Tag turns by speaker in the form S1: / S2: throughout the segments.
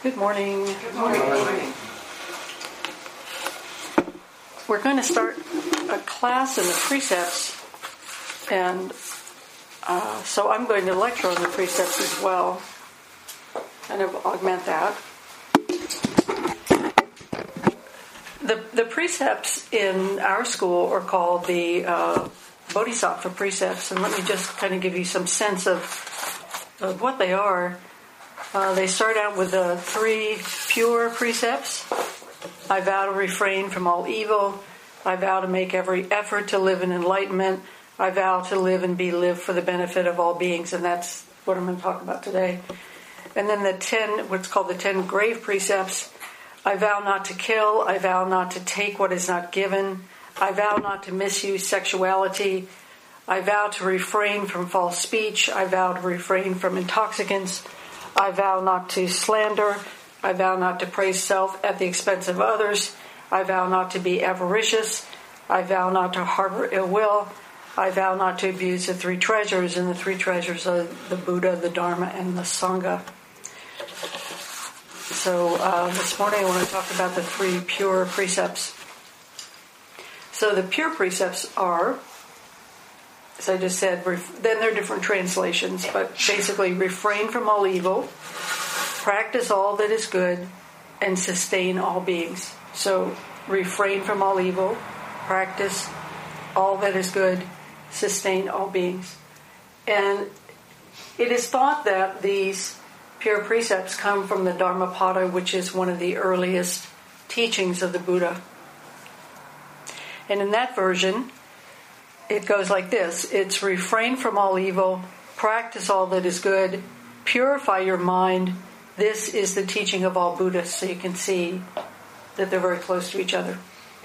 S1: Good morning.
S2: Good morning.
S1: We're going to start a class in the precepts, and so I'm going to lecture on the precepts as well, kind of augment that. The precepts in our school are called the Bodhisattva precepts, and let me just kind of give you some sense of what they are. They start out with the 3 pure precepts. I vow to refrain from all evil. I vow to make every effort to live in enlightenment. I vow to live and be lived for the benefit of all beings, and that's what I'm going to talk about today. And then the 10, what's called the 10 grave precepts. I vow not to kill. I vow not to take what is not given. I vow not to misuse sexuality. I vow to refrain from false speech. I vow to refrain from intoxicants. I vow not to slander. I vow not to praise self at the expense of others. I vow not to be avaricious. I vow not to harbor ill will. I vow not to abuse the 3 treasures, and the 3 treasures are the Buddha, the Dharma, and the Sangha. So this morning I want to talk about the 3 pure precepts. So the pure precepts are, as I just said, then there are different translations, but basically refrain from all evil, practice all that is good, and sustain all beings. So refrain from all evil, practice all that is good, sustain all beings. And it is thought that these pure precepts come from the Dhammapada, which is one of the earliest teachings of the Buddha. And in that version, it goes like this. It's refrain from all evil, practice all that is good, purify your mind. This is the teaching of all Buddhists, so you can see that they're very close to each other.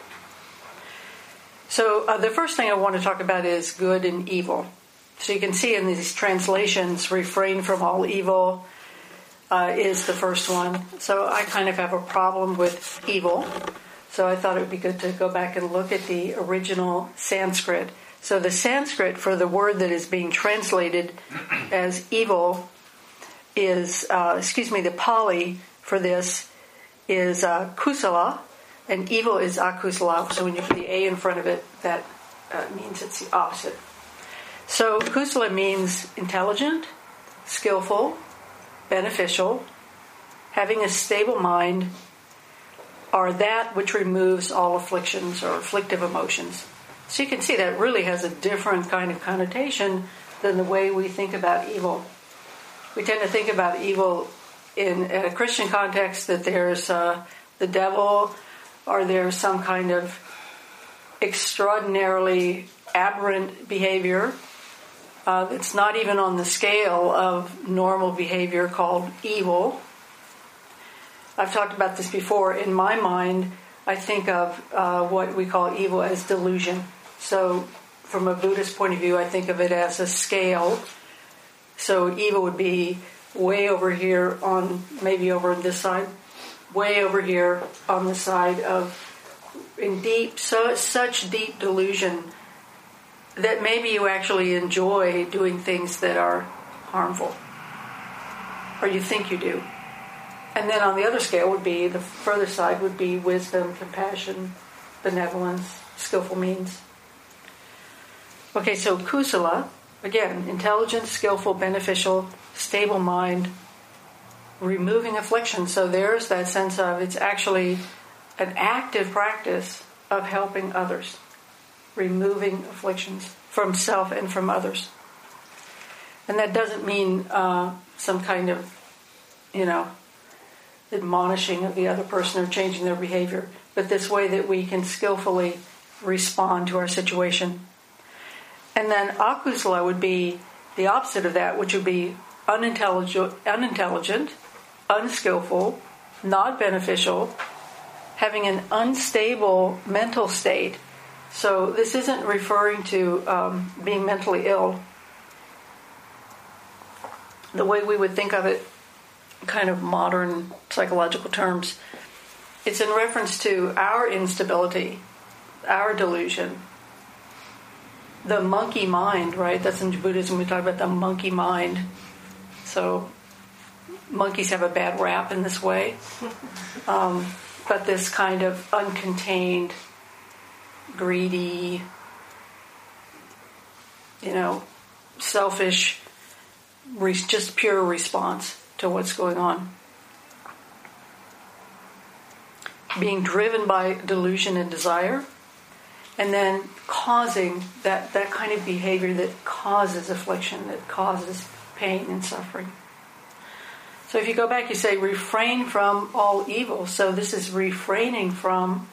S1: So the first thing I want to talk about is good and evil. So you can see in these translations, refrain from all evil is the first one. So I kind of have a problem with evil. So I thought it would be good to go back and look at the original Sanskrit. So the Sanskrit for the word that is being translated as evil is, the Pali for this is kusala, and evil is akusala. So when you put the A in front of it, that means it's the opposite. So kusala means intelligent, skillful, beneficial, having a stable mind, or that which removes all afflictions or afflictive emotions. So you can see that really has a different kind of connotation than the way we think about evil. We tend to think about evil in a Christian context, that there's the devil, or there's some kind of extraordinarily aberrant behavior that's not even on the scale of normal behavior, called evil. I've talked about this before. In my mind, I think of what we call evil as delusion. So from a Buddhist point of view, I think of it as a scale. So evil would be way over here on, maybe over this side, way over here on the side of such deep delusion that maybe you actually enjoy doing things that are harmful, or you think you do. And then on the other scale would be, the further side would be wisdom, compassion, benevolence, skillful means. Okay, so kusala, again, intelligent, skillful, beneficial, stable mind, removing affliction. So there's that sense of it's actually an active practice of helping others, removing afflictions from self and from others. And that doesn't mean some kind of, admonishing of the other person or changing their behavior, but this way that we can skillfully respond to our situation. And then akusala would be the opposite of that, which would be unintelligent, unskillful, not beneficial, having an unstable mental state. So this isn't referring to being mentally ill. The way we would think of it, kind of modern psychological terms, it's in reference to our instability, our delusion, the monkey mind, right? That's in Buddhism, we talk about the monkey mind. So monkeys have a bad rap in this way. But this kind of uncontained, greedy, selfish, just pure response to what's going on. Being driven by delusion and desire, and then causing that kind of behavior that causes affliction, that causes pain and suffering. So if you go back, you say, refrain from all evil. So this is refraining from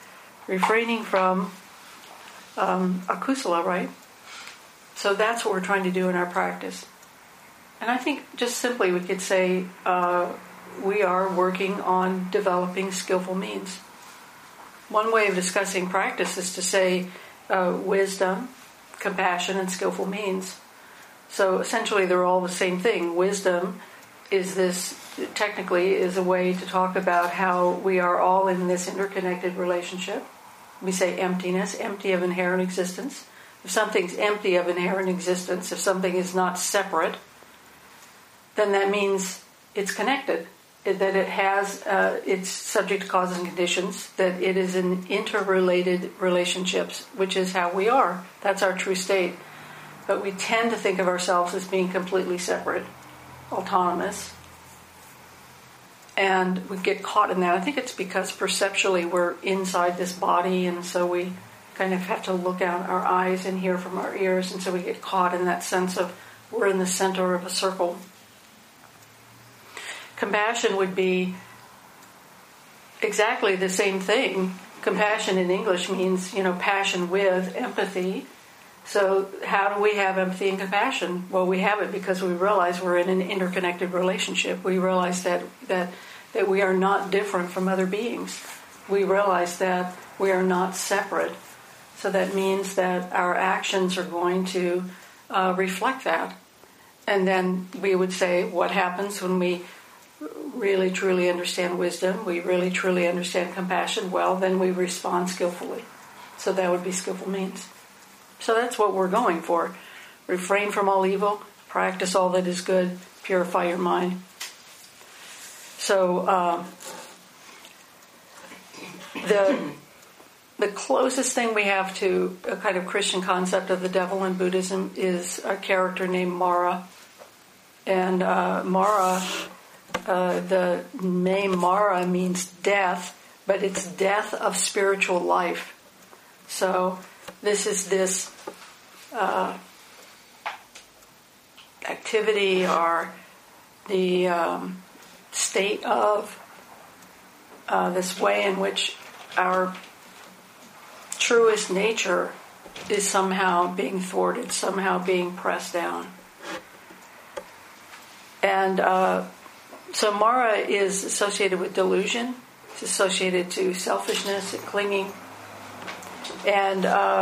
S1: akusala, right? So that's what we're trying to do in our practice. And I think just simply we could say we are working on developing skillful means. One way of discussing practice is to say wisdom, compassion, and skillful means. So essentially they're all the same thing. Wisdom technically is a way to talk about how we are all in this interconnected relationship. We say emptiness, empty of inherent existence. If something's empty of inherent existence, if something is not separate, then that means it's connected, that it has, it's subject to causes and conditions, that it is in interrelated relationships, which is how we are. That's our true state. But we tend to think of ourselves as being completely separate, autonomous, and we get caught in that. I think it's because perceptually we're inside this body, and so we kind of have to look out our eyes and hear from our ears, and so we get caught in that sense of we're in the center of a circle. Compassion would be exactly the same thing. Compassion in English means, passion with empathy. So how do we have empathy and compassion? Well, we have it because we realize we're in an interconnected relationship. We realize that we are not different from other beings. We realize that we are not separate. So that means that our actions are going to reflect that. And then we would say, what happens when we really truly understand wisdom, we really truly understand compassion? Well, then we respond skillfully. So that would be skillful means. So that's what we're going for. Refrain from all evil, practice all that is good, purify your mind. So the closest thing we have to a kind of Christian concept of the devil in Buddhism is a character named Mara. And Mara, the name Mara means death, but it's death of spiritual life. So this is this activity or the state of this way in which our truest nature is somehow being thwarted, somehow being pressed down. And so Mara is associated with delusion. It's associated to selfishness and clinging. And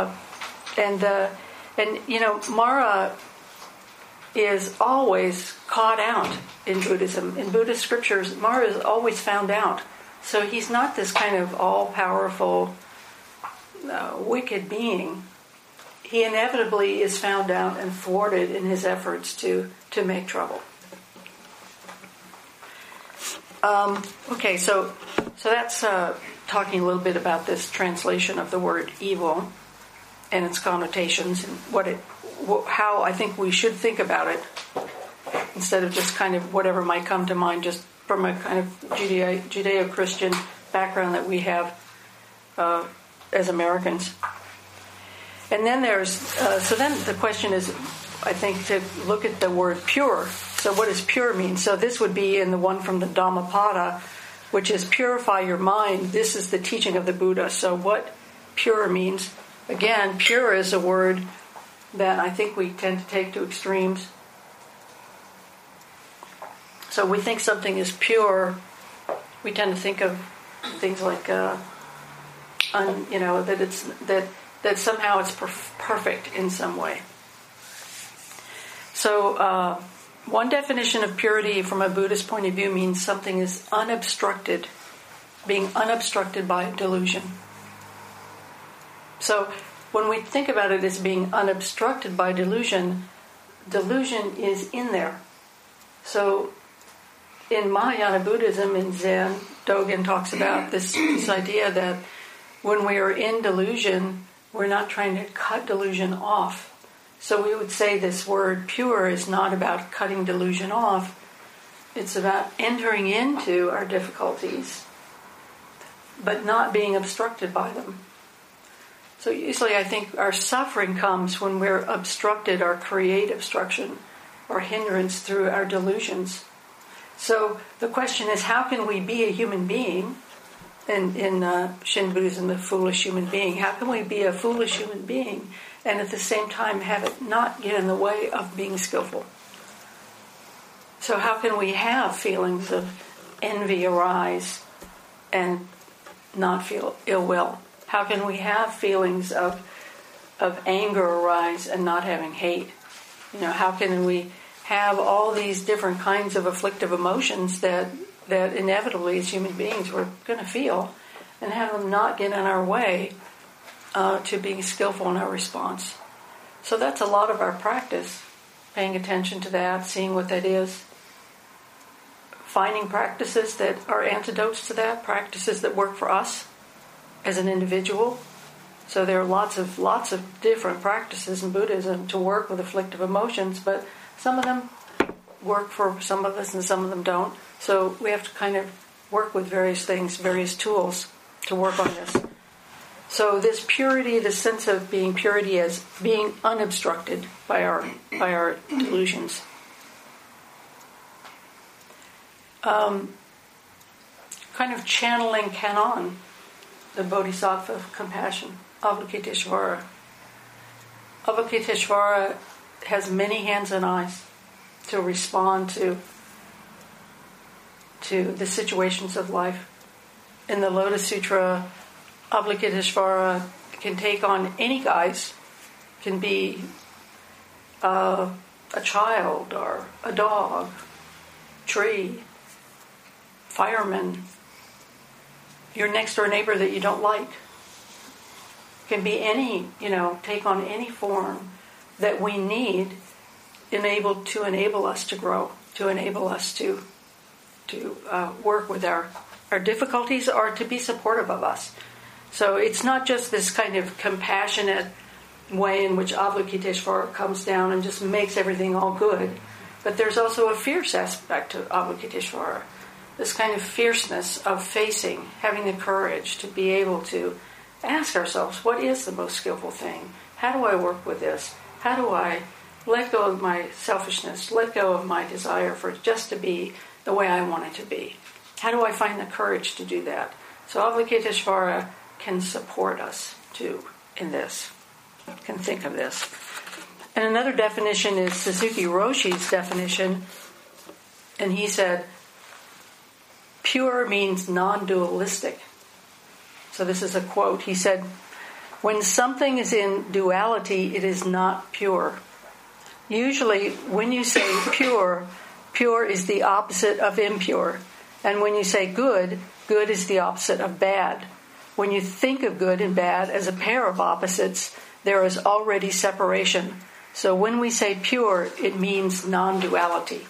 S1: Mara is always caught out in Buddhism. In Buddhist scriptures, Mara is always found out. So he's not this kind of all-powerful, wicked being. He inevitably is found out and thwarted in his efforts to make trouble. Okay, so that's talking a little bit about this translation of the word evil and its connotations and how I think we should think about it instead of just kind of whatever might come to mind just from a kind of Judeo-Christian background that we have as Americans. And then so then the question is, I think, to look at the word pure. So what does pure mean? So this would be in the one from the Dhammapada, which is purify your mind. This is the teaching of the Buddha. So what pure means, again, pure is a word that I think we tend to take to extremes. So we think something is pure, we tend to think of things like, that somehow it's perfect in some way. So one definition of purity from a Buddhist point of view means something is unobstructed, being unobstructed by delusion. So when we think about it as being unobstructed by delusion, delusion is in there. So in Mahayana Buddhism, in Zen, Dogen talks about this idea that when we are in delusion, we're not trying to cut delusion off. So we would say this word pure is not about cutting delusion off. It's about entering into our difficulties, but not being obstructed by them. So usually I think our suffering comes when we're obstructed or create obstruction or hindrance through our delusions. So the question is, how can we be a human being? In Shin Buddhism, the foolish human being. How can we be a foolish human being and at the same time have it not get in the way of being skillful? So how can we have feelings of envy arise and not feel ill will? How can we have feelings of anger arise and not having hate? How can we have all these different kinds of afflictive emotions that inevitably as human beings we're going to feel, and have them not get in our way to being skillful in our response? So that's a lot of our practice, paying attention to that, seeing what that is, finding practices that are antidotes to that, practices that work for us as an individual. So there are lots of different practices in Buddhism to work with afflictive emotions, but some of them work for some of us and some of them don't. So we have to kind of work with various things, various tools to work on this. So this purity, this sense of being purity as being unobstructed by our delusions. Kind of channeling Kannon, the Bodhisattva of compassion, Avalokiteshvara. Avalokiteshvara has many hands and eyes to respond to the situations of life. In the Lotus Sutra, Avalokiteshvara can take on any guise, can be a child or a dog, tree, fireman, your next door neighbor that you don't like. Can be any, take on any form that we need to enable us to grow, to enable us to work with our difficulties or to be supportive of us. So it's not just this kind of compassionate way in which Avalokiteshvara comes down and just makes everything all good, but there's also a fierce aspect to Avalokiteshvara. This kind of fierceness of facing, having the courage to be able to ask ourselves, what is the most skillful thing? How do I work with this? How do I let go of my selfishness, let go of my desire for it just to be the way I want it to be? How do I find the courage to do that? So Avalokiteshvara can support us too in this, can think of this. And another definition is Suzuki Roshi's definition, and he said, pure means non-dualistic. So this is a quote. He said, when something is in duality, it is not pure. Usually, when you say pure, pure is the opposite of impure. And when you say good, good is the opposite of bad. When you think of good and bad as a pair of opposites, there is already separation. So when we say pure, it means non-duality.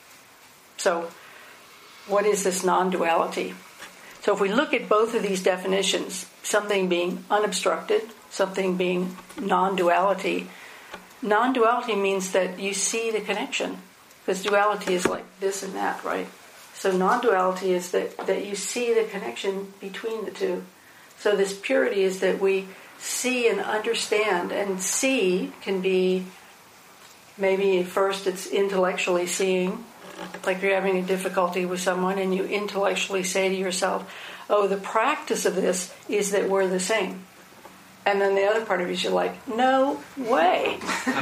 S1: So what is this non-duality? So if we look at both of these definitions, something being unobstructed, something being non-duality, non-duality means that you see the connection, because duality is like this and that, right? So non-duality is that you see the connection between the two. So this purity is that we see and understand, and see can be, maybe at first it's intellectually seeing, like you're having a difficulty with someone and you intellectually say to yourself, oh, the practice of this is that we're the same. And then the other part of you is you're like, no way.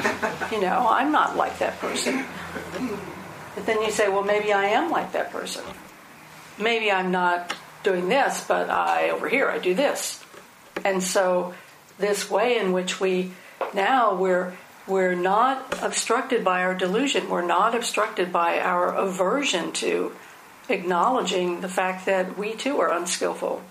S1: I'm not like that person. But then you say, well, maybe I am like that person. Maybe I'm not doing this, but over here I do this. And so this way in which we're not obstructed by our delusion. We're not obstructed by our aversion to acknowledging the fact that we too are unskillful.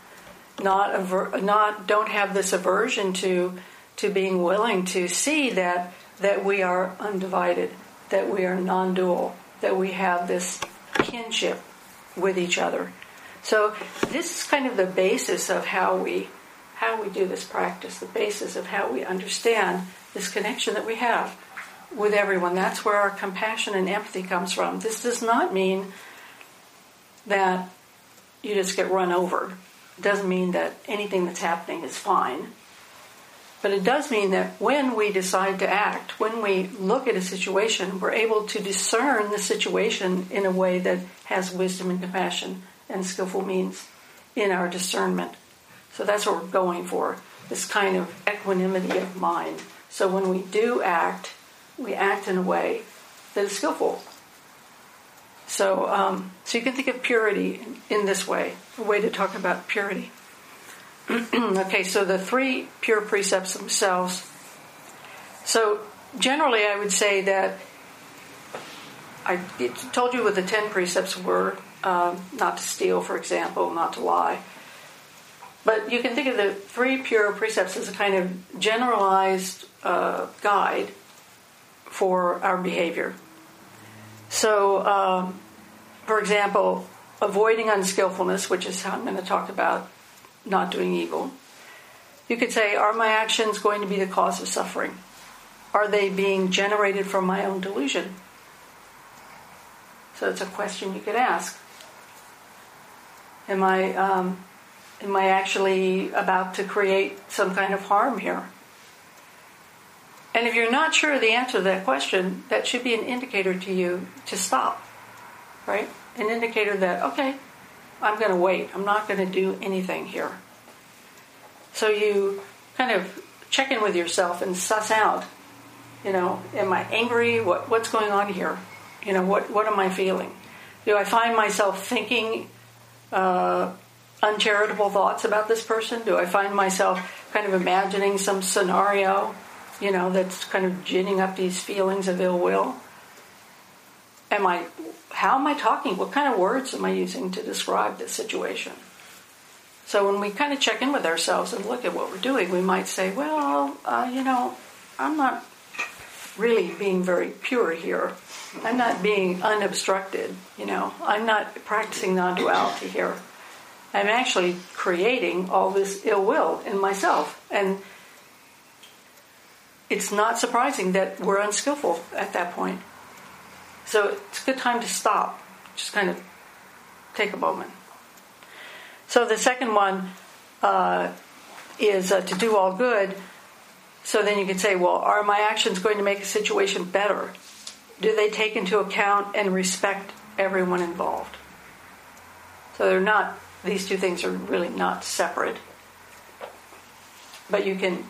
S1: Don't have this aversion to being willing to see that we are undivided, that we are non-dual, that we have this kinship with each other. So this is kind of the basis of how we do this practice, the basis of how we understand this connection that we have with everyone. That's where our compassion and empathy comes from. This does not mean that you just get run over. It doesn't mean that anything that's happening is fine. But it does mean that when we decide to act, when we look at a situation, we're able to discern the situation in a way that has wisdom and compassion and skillful means in our discernment. So that's what we're going for, this kind of equanimity of mind. So when we do act, we act in a way that is skillful. So you can think of purity in this way, a way to talk about purity. Okay, so the 3 pure precepts themselves. So generally I would say that I told you what the 10 precepts were, not to steal, for example, not to lie. But you can think of the 3 pure precepts as a kind of generalized guide for our behavior. So, for example, avoiding unskillfulness, which is how I'm going to talk about not doing evil. You could say, are my actions going to be the cause of suffering? Are they being generated from my own delusion? So it's a question you could ask. Am I actually about to create some kind of harm here? And if you're not sure of the answer to that question, that should be an indicator to you to stop, right? An indicator that, okay, I'm going to wait. I'm not going to do anything here. So you kind of check in with yourself and suss out, am I angry? What's going on here? What am I feeling? Do I find myself thinking uncharitable thoughts about this person? Do I find myself kind of imagining some scenario, that's kind of ginning up these feelings of ill will? How am I talking? What kind of words am I using to describe this situation? So when we kind of check in with ourselves and look at what we're doing, we might say, well, I'm not really being very pure here. I'm not being unobstructed, I'm not practicing non-duality here. I'm actually creating all this ill will in myself. And it's not surprising that we're unskillful at that point. So it's a good time to stop. Just kind of take a moment. So the second one is to do all good. So then you can say, well, are my actions going to make a situation better? Do they take into account and respect everyone involved? So these two things are really not separate. But you can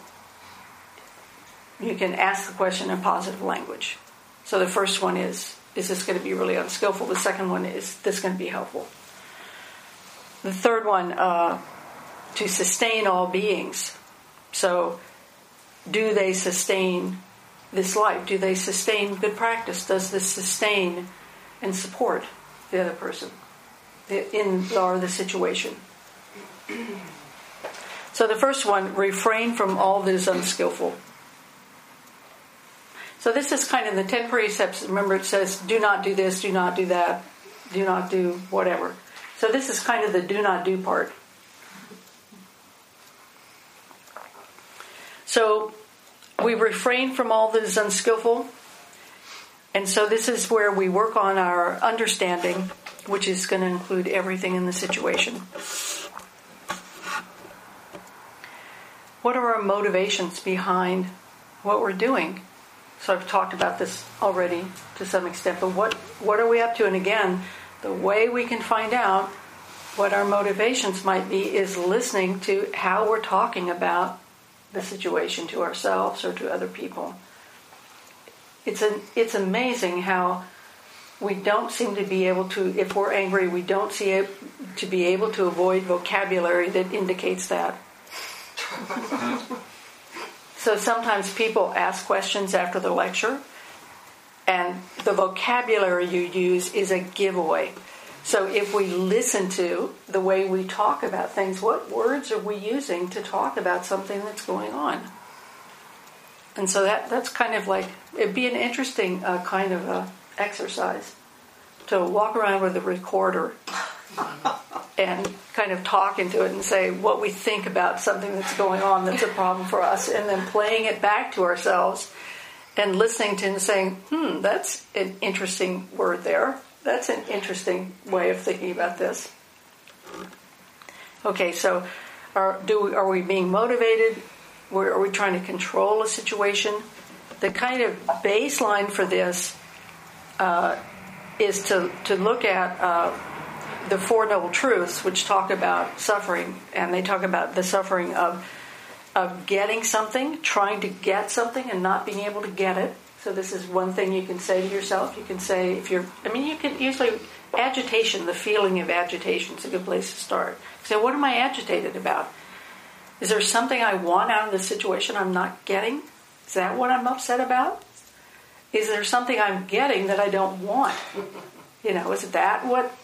S1: ask the question in positive language. So the first one is this going to be really unskillful? The second one is this going to be helpful? The third one, to sustain all beings. So do they sustain this life? Do they sustain good practice? Does this sustain and support the other person or the situation? So the first one, refrain from all that is unskillful. So this is kind of the 10 precepts. Remember, it says, do not do this, do not do that, do not do whatever. So this is kind of the do not do part. So we refrain from all that is unskillful. And so this is where we work on our understanding, which is going to include everything in the situation. What are our motivations behind what we're doing? So I've talked about this already to some extent, but what are we up to? And again, the way we can find out what our motivations might be is listening to how we're talking about the situation to ourselves or to other people. It's amazing how we don't seem to be able to, if we're angry, we don't seem to be able to avoid vocabulary that indicates that. So sometimes people ask questions after the lecture, and the vocabulary you use is a giveaway. So if we listen to the way we talk about things, what words are we using to talk about something that's going on? And so that's kind of like, it'd be an interesting kind of exercise to walk around with a recorder and kind of talk into it and say what we think about something that's going on that's a problem for us, and then playing it back to ourselves and listening to it and saying, that's an interesting word there. That's an interesting way of thinking about this. Okay, so are we being motivated? Are we trying to control a situation? The kind of baseline for this is to look at the Four Noble Truths, which talk about suffering, and they talk about the suffering of getting something, trying to get something and not being able to get it. So this is one thing you can say to yourself. You can say, you can usually, agitation, the feeling of agitation is a good place to start. So what am I agitated about? Is there something I want out of the situation I'm not getting? Is that what I'm upset about? Is there something I'm getting that I don't want? Is that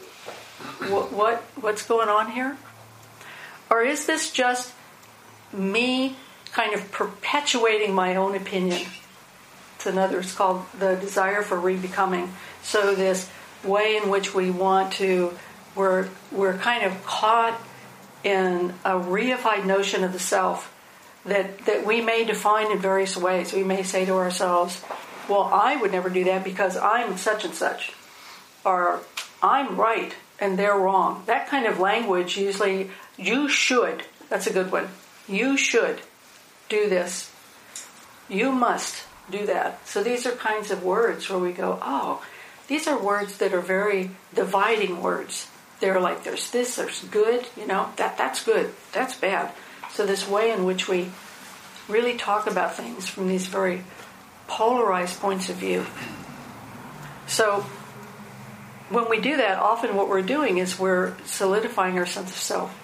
S1: what's going on here? Or is this just me kind of perpetuating my own opinion? It's called the desire for rebecoming. So this way in which we want to, we're kind of caught in a reified notion of the self that we may define in various ways. We may say to ourselves, well, I would never do that because I'm such and such. Or I'm right and they're wrong. That kind of language usually, you should, that's a good one. You should do this. You must do that. So these are kinds of words where we go, these are words that are very dividing words. They're like, there's this, there's good, that's good, that's bad. So this way in which we really talk about things from these very polarized points of view. So when we do that, often what we're doing is we're solidifying our sense of self.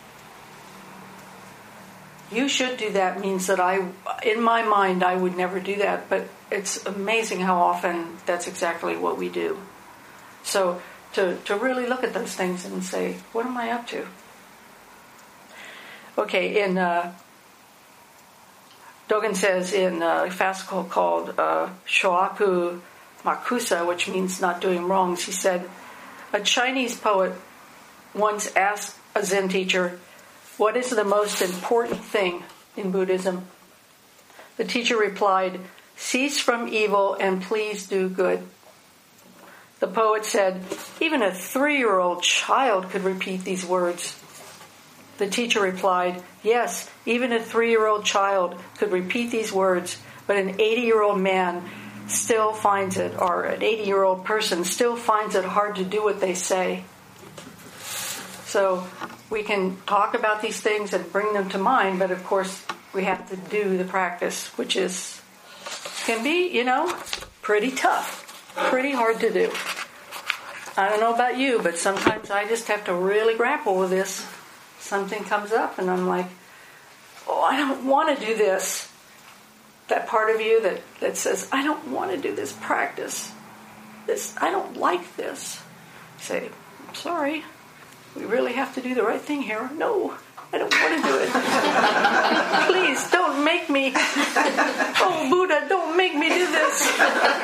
S1: You should do that means that in my mind, I would never do that, but it's amazing how often that's exactly what we do. So to really look at those things and say, what am I up to? Okay, Dogen says in a fascicle called Shoaku Makusa, which means not doing wrongs, he said, a Chinese poet once asked a Zen teacher, what is the most important thing in Buddhism? The teacher replied, cease from evil and please do good. The poet said, even a 3-year-old child could repeat these words. The teacher replied, yes, even a 3-year-old child could repeat these words, but an 80-year-old man still finds it, or an 80-year-old person still finds it hard to do what they say. So we can talk about these things and bring them to mind, but of course we have to do the practice, which can be, pretty tough, pretty hard to do. I don't know about you, but sometimes I just have to really grapple with this. Something comes up and I'm like, I don't want to do this. That part of you that says, I don't want to do this practice. I don't like this. Say, I'm sorry. We really have to do the right thing here. No, I don't want to do it. Please, don't make me. Oh, Buddha, don't make me do this.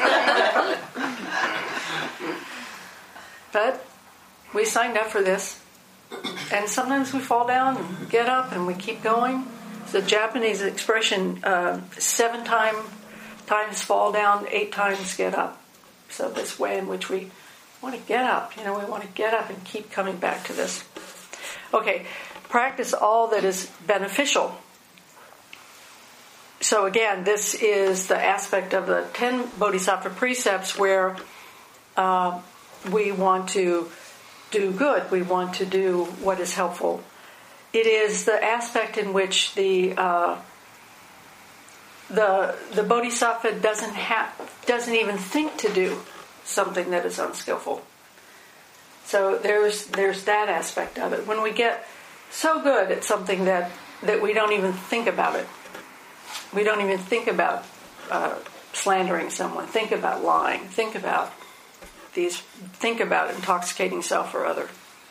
S1: But we signed up for this. And sometimes we fall down and get up and we keep going. It's a Japanese expression, 7 times fall down, 8 times get up. So this way in which we want to get up. We want to get up and keep coming back to this. Okay, practice all that is beneficial. So again, this is the aspect of the 10 Bodhisattva precepts where we want to do good. We want to do what is helpful. It is the aspect in which the Bodhisattva doesn't even think to do something that is unskillful. So there's that aspect of it. When we get so good at something that we don't even think about it. We don't even think about slandering someone. Think about lying. Think about intoxicating self or other.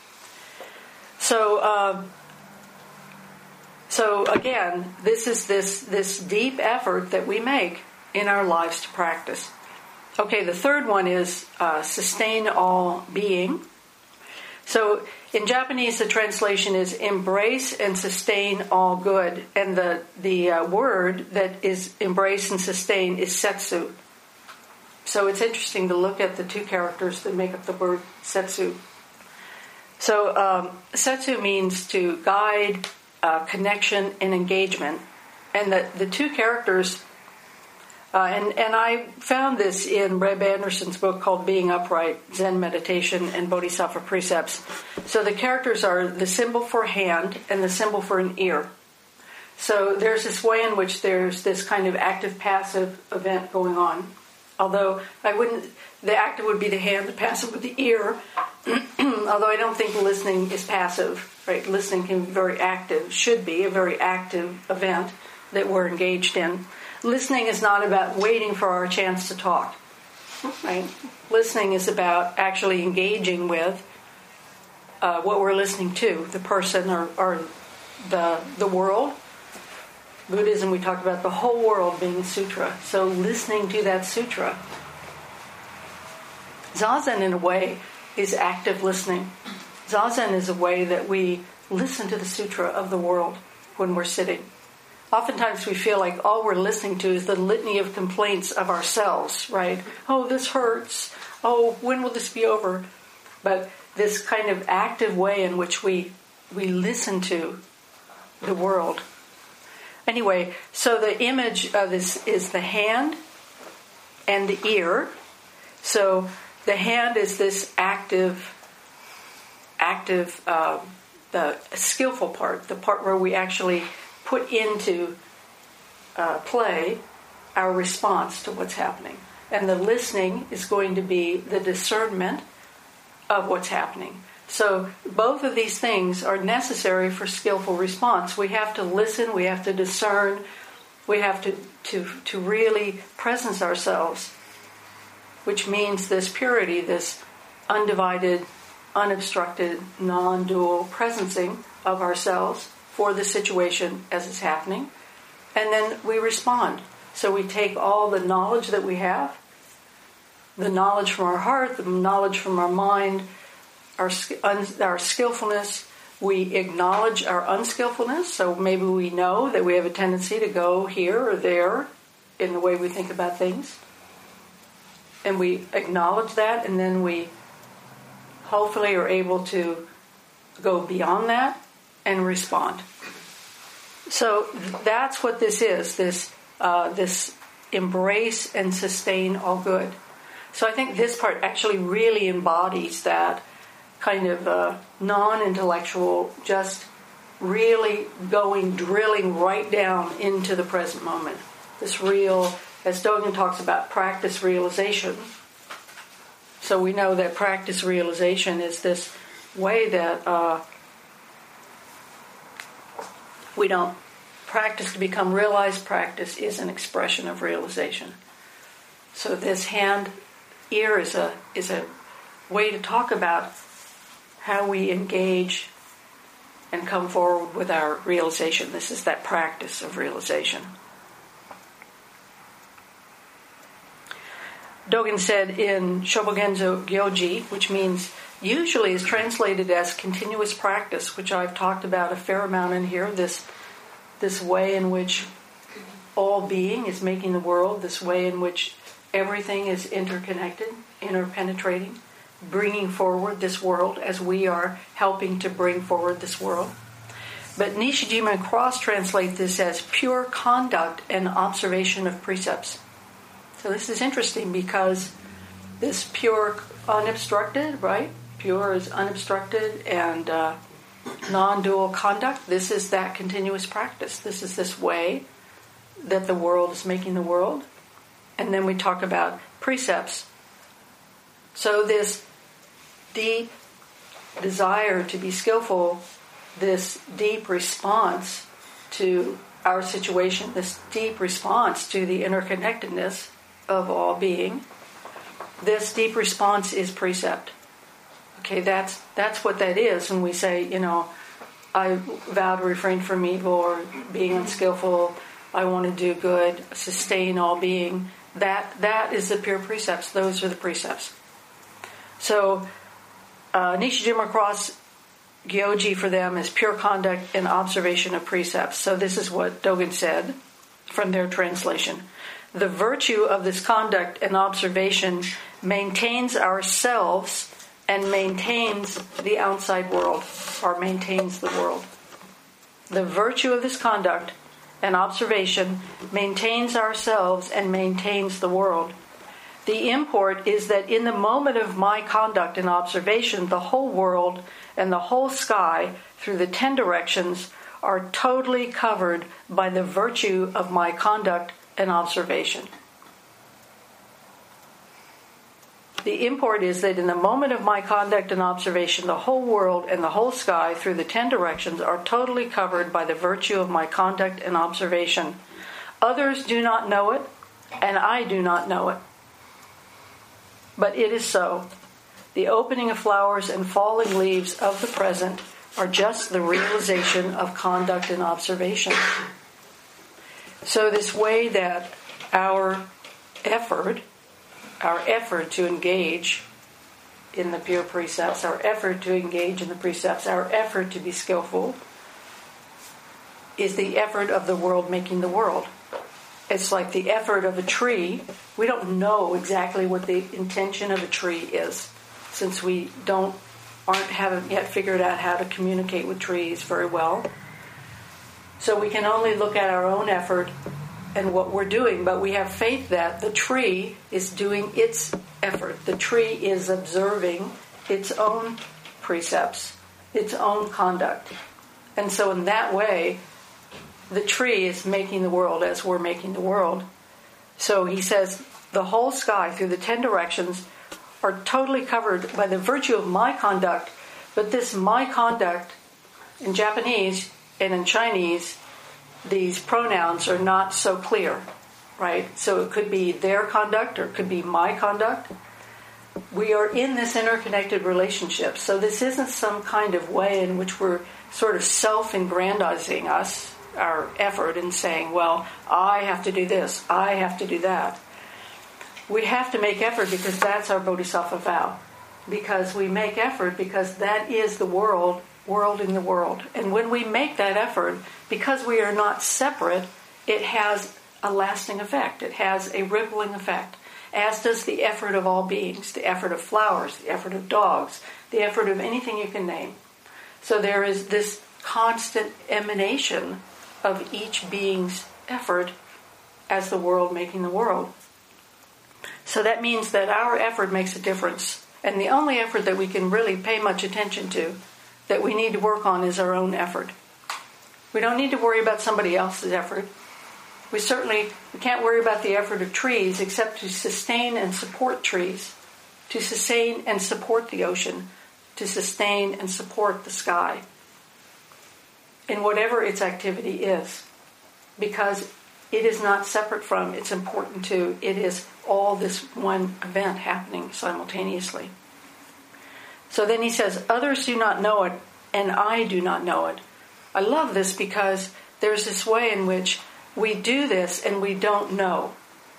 S1: So again, this is this deep effort that we make in our lives to practice. Okay, the third one is sustain all being. So in Japanese, the translation is embrace and sustain all good. And the word that is embrace and sustain is setsu. So it's interesting to look at the two characters that make up the word setsu. So setsu means to guide, connection, and engagement. And the two characters, and I found this in Reb Anderson's book called Being Upright, Zen Meditation and Bodhisattva Precepts. So the characters are the symbol for hand and the symbol for an ear. So there's this way in which there's this kind of active-passive event going on. Although the active would be the hand, the passive would be the ear. Although I don't think listening is passive, right? Listening can be very active, should be a very active event that we're engaged in. Listening is not about waiting for our chance to talk, right? Listening is about actually engaging with what we're listening to, the person or the world. Buddhism, we talk about the whole world being a sutra. So listening to that sutra. Zazen, in a way, is active listening. Zazen is a way that we listen to the sutra of the world when we're sitting. Oftentimes we feel like all we're listening to is the litany of complaints of ourselves, right? Oh, this hurts. Oh, when will this be over? But this kind of active way in which we listen to the world. Anyway, so the image of this is the hand and the ear. So the hand is this active, the skillful part, the part where we actually put into play our response to what's happening. And the listening is going to be the discernment of what's happening. So both of these things are necessary for skillful response. We have to listen, we have to discern, we have to really presence ourselves, which means this purity, this undivided, unobstructed, non-dual presencing of ourselves for the situation as it's happening. And then we respond. So we take all the knowledge that we have, the knowledge from our heart, the knowledge from our mind, our skillfulness. We acknowledge our unskillfulness. So maybe we know that we have a tendency to go here or there in the way we think about things. And we acknowledge that, and then we hopefully are able to go beyond that and respond. So that's what this is, this embrace and sustain all good. So I think this part actually really embodies that kind of non-intellectual, just really drilling right down into the present moment. This real, as Dogen talks about, practice realization. So we know that practice realization is this way that we don't practice to become realized. Practice is an expression of realization. So this hand, ear is a way to talk about how we engage and come forward with our realization. This is that practice of realization. Dogen said in Shobogenzo Gyoji, which means usually is translated as continuous practice, which I've talked about a fair amount in here, this way in which all being is making the world, this way in which everything is interconnected, interpenetrating, bringing forward this world as we are helping to bring forward this world. But Nishijima and Cross translate this as pure conduct and observation of precepts. So this is interesting because this pure, unobstructed, right? Pure is unobstructed and non-dual conduct. This is that continuous practice. This is this way that the world is making the world. And then we talk about precepts. So this deep desire to be skillful, this deep response to our situation, this deep response to the interconnectedness of all being, this deep response is precept. Okay, that's what that is when we say, I vow to refrain from evil or being unskillful, I want to do good, sustain all being. That is the pure precepts. Those are the precepts. So Nishijima Cross Gyoji for them is pure conduct and observation of precepts. So this is what Dogen said from their translation. The virtue of this conduct and observation maintains ourselves and maintains the outside world, or maintains the world. The virtue of this conduct and observation maintains ourselves and maintains the world. The import is that in the moment of my conduct and observation, the whole world and the whole sky through the 10 directions are totally covered by the virtue of my conduct and observation. The import is that in the moment of my conduct and observation, the whole world and the whole sky through the 10 directions are totally covered by the virtue of my conduct and observation. Others do not know it, and I do not know it. But it is so. The opening of flowers and falling leaves of the present are just the realization of conduct and observation. So this way that our effort to engage in the pure precepts, our effort to engage in the precepts, our effort to be skillful, is the effort of the world making the world. It's like the effort of a tree. We don't know exactly what the intention of a tree is, since we haven't yet figured out how to communicate with trees very well. So we can only look at our own effort and what we're doing, but we have faith that the tree is doing its effort. The tree is observing its own precepts, its own conduct. And so in that way, the tree is making the world as we're making the world. So he says, the whole sky through the 10 directions are totally covered by the virtue of my conduct, but this my conduct, in Japanese and in Chinese, these pronouns are not so clear, right? So it could be their conduct or it could be my conduct. We are in this interconnected relationship. So this isn't some kind of way in which we're sort of self-aggrandizing our effort and saying, well, I have to do this, I have to do that. We have to make effort because that's our bodhisattva vow. Because we make effort because that is the world in the world. And when we make that effort, because we are not separate, it has a lasting effect. It has a rippling effect, as does the effort of all beings, the effort of flowers, the effort of dogs, the effort of anything you can name. So there is this constant emanation of each being's effort as the world making the world. So that means that our effort makes a difference. And the only effort that we can really pay much attention to, that we need to work on, is our own effort. We don't need to worry about somebody else's effort. We can't worry about the effort of trees except to sustain and support trees, to sustain and support the ocean, to sustain and support the sky, in whatever its activity is, because it is not separate from, it's important to, it is all this one event happening simultaneously. So then he says, others do not know it, and I do not know it. I love this because there's this way in which we do this and we don't know.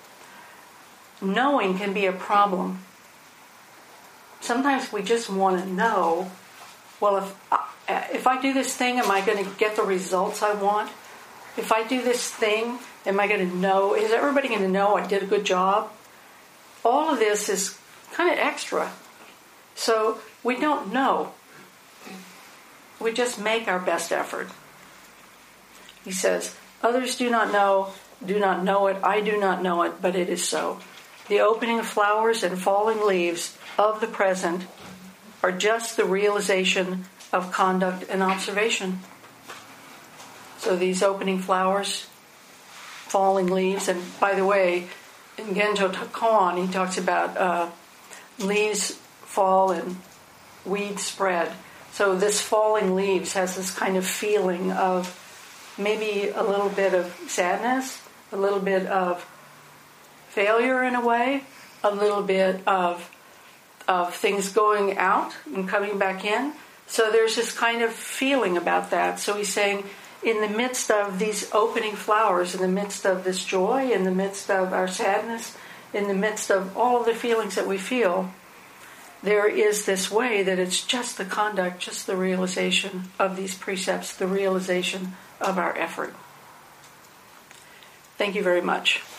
S1: Knowing can be a problem. Sometimes we just want to know, well, if I do this thing, am I going to get the results I want? If I do this thing, am I going to know? Is everybody going to know I did a good job? All of this is kind of extra. So we don't know. We just make our best effort. He says, others do not know it, I do not know it, but it is so. The opening of flowers and falling leaves of the present are just the realization of conduct and observation. So these opening flowers, falling leaves, and by the way, in Genjo Koan, he talks about leaves fall and weeds spread. So this falling leaves has this kind of feeling of maybe a little bit of sadness, a little bit of failure in a way, a little bit of things going out and coming back in. So there's this kind of feeling about that. So he's saying, in the midst of these opening flowers, in the midst of this joy, in the midst of our sadness, in the midst of all of the feelings that we feel, there is this way that it's just the conduct, just the realization of these precepts, the realization of our effort. Thank you very much.